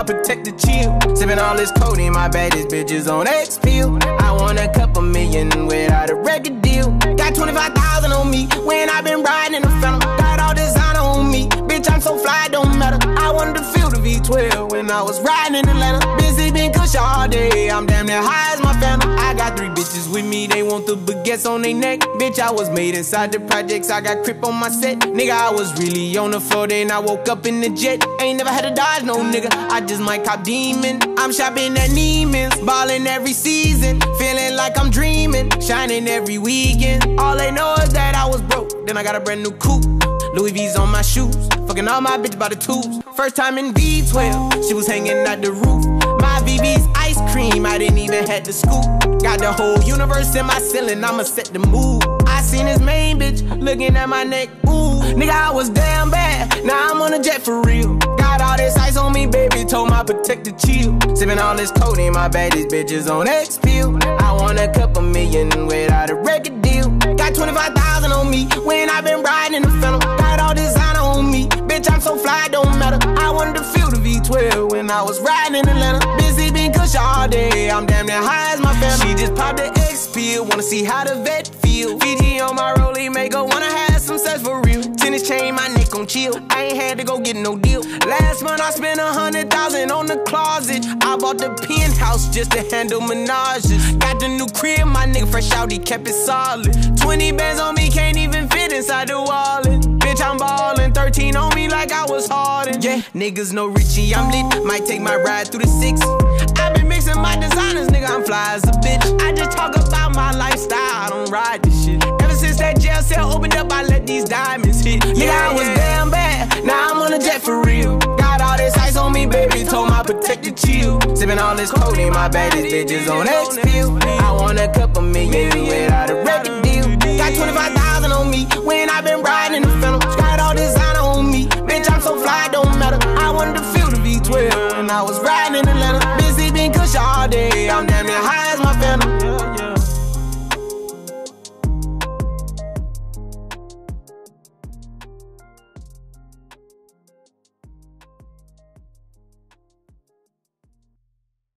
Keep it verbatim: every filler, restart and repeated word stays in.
protector chill. Sipping all this codeine, my baddest bitches on X pill. I want a couple million without a record deal. Got twenty-five thousand on me when I been riding in the Phantom. Got all designer on me, bitch, I'm so fly, don't matter. I wanted to feel the V twelve when I was riding in Atlanta. Busy been kush all day, I'm damn near high as my Phantom. I got three bitches with me, they want the baguettes on their neck. Bitch, I was made inside the projects, I got crip on my set. Nigga, I was really on the floor, then I woke up in the jet. Ain't never had to dodge no nigga, I just might cop demon. I'm shopping at Neiman's, ballin' every season. Feeling like I'm dreaming, shining every weekend. All they know is that I was broke, then I got a brand new coupe. Louis V's on my shoes, fucking all my bitches by the tubes. First time in V twelve, she was hanging out the roof. My V V's ice cream, I didn't even have to scoop. Got the whole universe in my ceiling, I'ma set the mood. I seen this main bitch looking at my neck, ooh. Nigga, I was damn bad, now I'm on a jet for real. Got all this ice on me, baby, told my protector chill. Sipping all this codeine, my baddest bitches on X pill. I want a couple million without a record deal. Got twenty-five thousand on me when I been riding in the Phantom. Got all designer on me, bitch, I'm so fly, don't matter. I wanted to feel the V twelve when I was riding in Atlanta. Busy been kush all day, I'm damn near high as my Phantom. She just popped the X pill, wanna see how the vet feel. Fiji on my rollie, make her wanna have some sex for real. Tennis chain, my neck on chill, I ain't had to go get no deal. Last month I spent a hundred thousand on the closet. I bought the penthouse just to handle menages. Got the new crib, my nigga fresh out, he kept it solid. Twenty bands on me, can't even fit inside the wallet. Bitch, I'm ballin', thirteen on me like I was Harden. Yeah, niggas know Richie, I'm lit, might take my ride through the six. I been mixing my designers, nigga, I'm fly as a bitch. I just talk about my lifestyle, I don't ride this shit. Ever since that jail cell opened up, I let these diamonds hit. Yeah, yeah, I was damn bad, now I'm on a jet for real. Got all this ice on me, baby, told my protector chill. Sipping all this codeine, my baddest bitches on X pill. I want a couple million without a record deal. Got twenty-five thousand on me when I been